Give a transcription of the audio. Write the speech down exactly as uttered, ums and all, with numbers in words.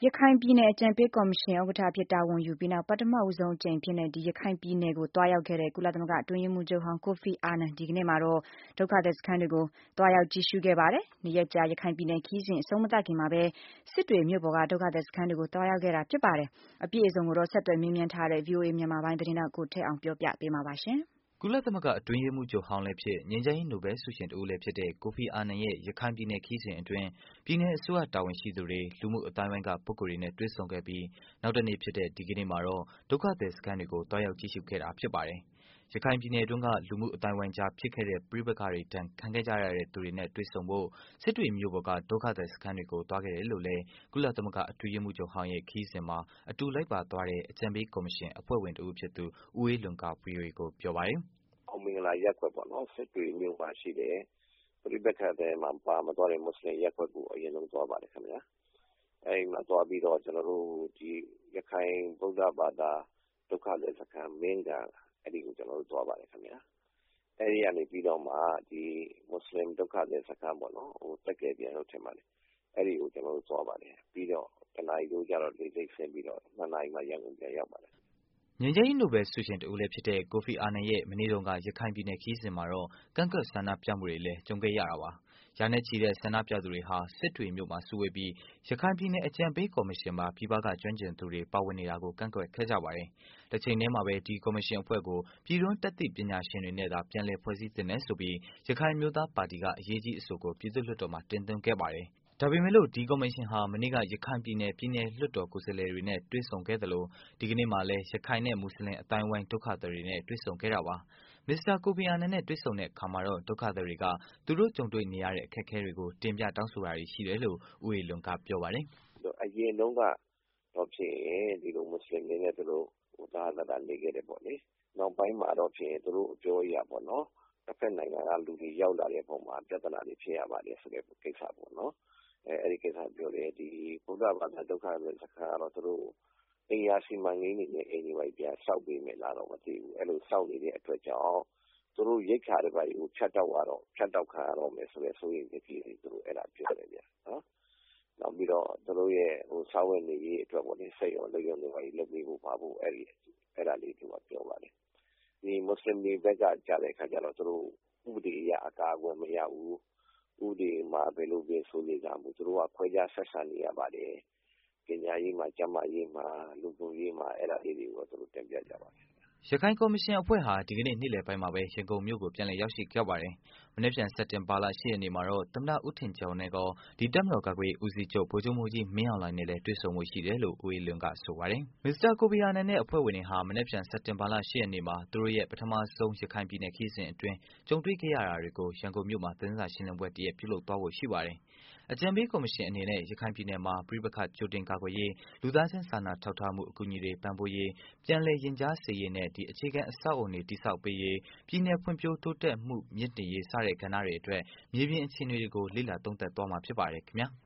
ရခိုင်ပြည်နယ်အကြံပေးကော်မရှင်ဥက္ကဋ္ဌအဖြစ်တာဝန်ယူပြီးနောက်ပထမဦးဆုံးအကြိမ်ဖြစ်တဲ့ဒီရခိုင်ပြည်နယ်ကိုသွားရောက်ခဲ့တဲ့ကုလသမဂ္ဂအတွင်းရေးမှူးချုပ်ဟောင်းကိုဖီအာနန်ဒီကနေ့မှာတော့ဒုက္ခသည်စခန်းတွေကိုသွားရောက်ကြည့်ရှုခဲ့ပါတယ်။နှစ်ရက်ကြာရခိုင်ပြည်နယ်ခရီးစဉ်အဆုံးမသခင်မှာပဲစစ်တွေမြို့ပေါ်ကဒုက္ခသည်စခန်းတွေကိုသွားရောက်ခဲ့တာဖြစ်ပါတယ်။အပြည့်အစုံကိုတော့ဆက်သွယ်မေးမြန်းထားတဲ့ ဗွီအိုအေမြန်မာပိုင်းသတင်းထောက်ကိုထက်အောင်ပြောပြပေးမှာပါရှင်။ကုလသမဂ္ဂအတွင်းရေးမှူးချုပ်ဟောင်းလည်းဖြစ်ငြိမ်းချမ်းရေးနိုဘယ်ဆုရှင်တဦးလည်းဖြစ်တဲ့ကိုဖီအာနန်ရဲ့ရခိုင်ပြည်နယ်ခရီးစဉ်အတွင်းပြည်နယ်အစိုးရတာဝန်ရှိသူတွေလူမှုအတိုင်းဝိုင်းကပုဂ္ဂိုလ်တွေနဲ့တွေ့ဆုံခဲ့ပြီးနောက်တနေ့ဖြစ်တဲ့ဒီကနေ့မှာတော့ဒုက္ခသည်စခန်းတွေကိုတွားရောက်ကြည့်ရှုခဲ့တာဖြစ်ပါတယ်။ရခိုင်ပြည်နယ်အတွင်းကလူမှုအတိုင်းဝိုင်းကြားဖြစ်ခဲ့တဲ့ပဋိပက္ခတွေတန်ခံခဲ့ကြရတဲ့သူတွေနဲ့တွေ့ဆုံဖို့စစ်တွေမြို့ပေါ်ကဒုက္ခသည်စခန်းတွေကိုတွားခဲ့တယ်လို့လည်းကုလသမဂ္ဂအတွင်းရေးမှူးချုပ်ဟောင်းရဲ့ခရီးစဉ်မှာအတူလိုက်ပါသွားတဲ့အကြံပေးကော်မရှင်အဖွဲ့ဝင်တဦးဖြစ်သူဦးအေးလွန်က ဗွီအိုအေကိုပြောပါတယ်။အောင်မင်္ဂလာရပ်ကွက်ပေါ့နော်စစ်တွေမြို့မှာရှိတယ်ပရိပက္ခတဲ့မှာပါမသွားတဲ့မွတ်စလင်ရပ်ကွက်ကိုအရင်ဆုံးသွားပါတယ်ခင်ဗျာအဲဒီမှာသွားပြီးတော့ကျွန်တော်တို့ဒီရခိုင်ဗုဒ္ဓဘာသာဒုက္ခသည်စခန်းမင်းကအဲ့ဒီကိုကျွန်တော်တို့သွားပါတယ်ခင်ဗျာအဲဒီကနေပြီးတော့မှဒီမွတ်စလင်ဒုက္ခသည်စခန်းပေါ့နော်ဟိုတက်ကယ်ပြန်လို့ထင်ပါတယ်အဲ့ဒီကိုကျွန်တော်တို့သွားပါတယ်ပြီးတော့တနာရီတို့ကြတော့လေးစိတ်ဆင်းပြီးတော့နှစ်နာရီမှရန်ကုန်ပြန်ရောက်ပါတယ်ငြိမ်းချမ်းရေးနိုဘယ်ဆုရှင်တဦးလည်းဖြစ်တဲ့ကိုဖီအာနန်ရဲ့မနေ့တုန်းကရခိုင်ပြည်နယ်ခရီးစဉ်မှာတော့ကန့်ကွက်ဆန္ဒပြမှုတွေလည်းကြုံခဲ့ရတာပါ။ရာနဲ့ချီတဲ့ဆန္ဒပြသူတွေဟာစစ်တွေမြို့မှာစုဝေးပြီးရခိုင်ပြည်နယ်အကြံပေးကော်မရှင်မှာပြည်ပကကျွမ်းကျင်သူတွေပါဝင်နေတာကိုကန့်ကွက်ခဲ့ကြပါတယ်။တစ်ချိန်တည်းမှာပဲဒီကော်မရှင်အဖွဲ့ကိုပြည်တွင်းတက်သည့်ပညာရှင်တွေနဲ့သာပြန်လည်ဖွဲ့စည်းသင့်တယ်ဆိုပြီးရခိုင်မျိုးသားပါတီကအရေးကြီးအဆိုကိုပြည်သူ့လွှတ်တော်မှာတင်သွင်းခဲ့ပါတယ်။ဒါပေမဲ့လို့ဒီကော်မရှင်ဟာမနေ့ကရခိုင်ပြည်နယ်ပြည်နယ်လွှတ်တော်ကိုယ်စားလှယ်တွေနဲ့တွေ့ဆုံခဲ့သလိုဒီကနေ့မှာလည်းရခိုင်နဲ့မွတ်စလင်အတိုင်းဝိုင်းဒုက္ခသည်တွေနဲ့တွေ့ဆုံခဲ့တာပါ။မစ္စတာကိုဖီအာနန်နဲ့တွေ့ဆုံတဲ့အခါမှာတော့ဒုက္ခသည်တွေကသူတို့ကြုံတွေ့နေရတဲ့အခက်အခဲတွေကိုတင်ပြတောင်းဆိုတာတွေရှိတယ်လို့ဦးအေလွန်ကပြောပါတယ်။အရင်တုန်းကတော့ဖြစ်ရင်ဒီလိုမွတ်စလင်တွေနဲ့သူတို့ဟိုသားသားနေခဲ့တယ်ပေါ့လေ။နောက်ပိုင်းမှာတော့ဖြစ်ရင်သူတို့အပြောအရပေါ့နော်။တစ်ဖက်နိုင်ငံကလူတွေရောက်လာတဲ့ပုံမှာပြဿနာတွေဖြစ်ရပါတယ်ဆိုတဲ့ကိစ္စပေါ့နော်။အဲအဲ့ဒီကိစ္စပြောတယ်ဒီဘုရားဘာသာဒုက္ခသည်စခန်းကတော့သူတို့အိမ်ယာစီမံကိန်းတွေနဲ့အိမ်တွေပဲပြန်ဆောက်ပေးမယ်လားတော့မသိဘူးအဲ့လိုဆောက်နေတဲ့အတွက်ကြောင့်သူတို့ရိတ်ခါတွေပါကိုဖြတ်တောက်ရတော့ဖြတ်တောက်ခံရတော့မယ်ဆိုတဲ့ဆိုရင်ဒီကြီးသူတို့အဲ့ဒါပြောတယ်ဗျာနော်နောက်ပြီးတော့သူတို့ရဲ့ဟိုစာဝတ်နေရေးအတွက်ပေါ့လေစိတ်ရောလက်ရောတွေပါလုပ်ပြီးဖို့ပါဖို့အဲ့ဒီအဲ့ဒါလေးသူကပြောပါတယ်ဒီမွတ်စလင်တွေဘက်ကကြားတဲ့အခါကျတော့သူတို့ဥပဒေအရအကာအကွယ်မရဘူးဥပဒေမှာဘယ်လိုပဲဆိုနေကြမှုသူတို့ကခွဲခြားဆက်ဆံနေရပါတယ်ပညာရေးမှာကျန်းမာရေးမှာလူမှုရေးမှာအဲ့ဒါလေးတွေကိုသူတို့တင်ပြကြပါတယ်ရခိုင်ကော်မရှင်အဖွဲ့ဟာဒီကနေ့နေ့လယ်ပိုင်းမှာပဲရန်ကုန်မြို့ကိုပြန်လည်ရောက်ရှိခဲ့ပါတယ်။မနေ့ပြန်စက်တင်ဘာလ ၈ ရက်နေ့မှာတော့သမ္မတဦးထင်ကျော်နဲ့ကောဒီတပ်မတော်ကာကွယ်ရေးဦးစီးချုပ်ဗိုလ်ချုပ်မှူးကြီးမင်းအောင်လှိုင်နဲ့လည်းတွေ့ဆုံမှုရှိတယ်လို့ဦးအေးလွင်ကဆိုပါတယ်။မစ္စတာကိုဖီအာနန်နဲ့အဖွဲ့ဝင်တွေဟာမနေ့ပြန်စက်တင်ဘာလ ၈ ရက်နေ့မှာသူတို့ရဲ့ပထမဆုံးရခိုင်ပြည်နယ်ခရီးစဉ်အတွင်းကြုံတွေ့ခဲ့ရတာတွေကိုရန်ကုန်မြို့မှာသတင်းစာရှင်းလင်းပွဲတရက်ပြုလုပ်သွားဖို့ရှိပါတယ်။အကြံပေးကော်မရှင်အနေနဲ့ရခိုင်ပြည်နယ်မှာပဋိပက္ခကြိုတင်ကာကွယ်ရေးလူသားချင်းစာနာထောက်ထားမှုအကူအညီတွေပံ့ပိုးရေးပြန်လည်ရင်ကြားစေရေးနဲ့ဒီအခြေခံအဆောက်အအုံတွေတည်ဆောက်ပေးရေးပြည်내ဖွံ့ဖြိုးတိုးတက်မှုမြင့်တင်ရေးစတဲ့ကဏ္ဍတွေအတွက်မြေပြင်အခြေအနေတွေကိုလေ့လာသုံးသပ်သွားမှာဖြစ်ပါတယ်ခင်ဗျာ။